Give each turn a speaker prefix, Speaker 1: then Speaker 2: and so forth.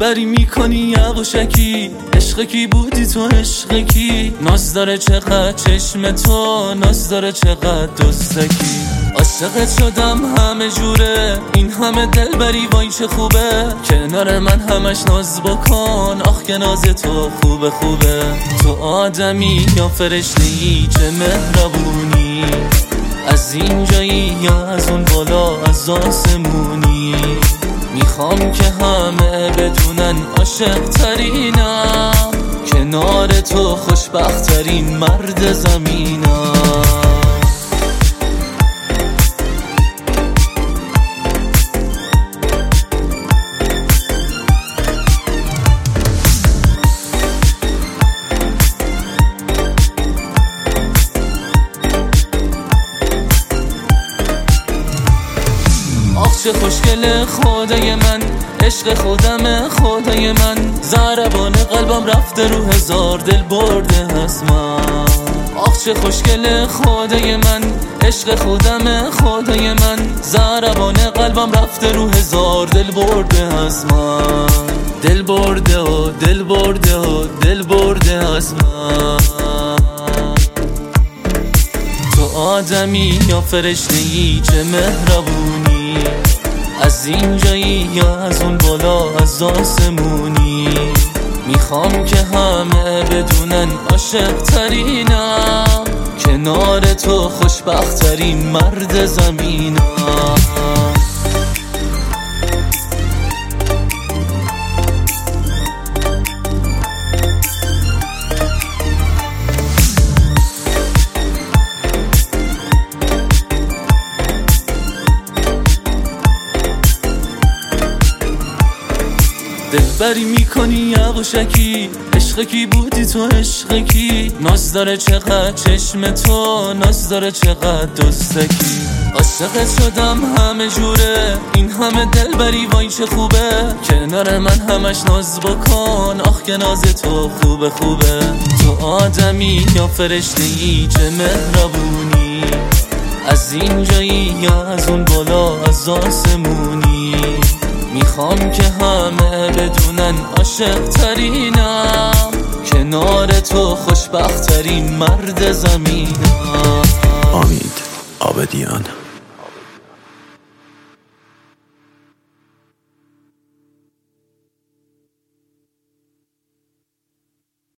Speaker 1: دلبری میکنی یواشکی، عشق کی بودی تو عشق کی؟ ناز داره چقدر چشم تو، ناز داره چقدر دوستکی. عاشقت شدم همه جوره، این همه دلبری وای چه خوبه. کنار من همش ناز بکن، آخ که ناز تو خوبه خوبه. تو آدمی یا فرشته‌ای، چه مهربونی. از اینجایی یا از اون بالا از آسمونی. میخوام که همه بدونن عاشق ترینم، کنار تو خوشبخت ترین مرد زمینم. چه خوشگله خدای من، عشق خودم خدای من. ضربان قلبم رفته رو هزار دل برده هست من. آخ چه خوشگله خدای من، عشق خودم خدای من. ضربان قلبم رفته رو هزار دل برده هست من. دل برده و دل برده و دل برده هست من. تو آدمی یا فرشته‌ای، چه مهربونی. از اینجایی یا از اون بالا از آسمونی. میخوام که همه بدونن عاشق ترینم، کنار تو خوشبخت ترین مرد زمینم. دلبری میکنی یواشکی، عشق کی بودی تو عشق کی؟ ناز داره چقدر چشم تو، ناز داره چقدر دوستکی. عاشقت شدم همه جوره، این همه دلبری وای چه خوبه. کنار من همش ناز بکن، آخ که ناز تو خوبه خوبه. تو آدمی یا فرشته‌ای، چه مهربونی. از اینجایی یا از اون بالا از آسمونی. میخوام که همه بدونن عاشق ترینم، کنار تو خوشبخت ترین مرد زمینم.
Speaker 2: امید آبدیان.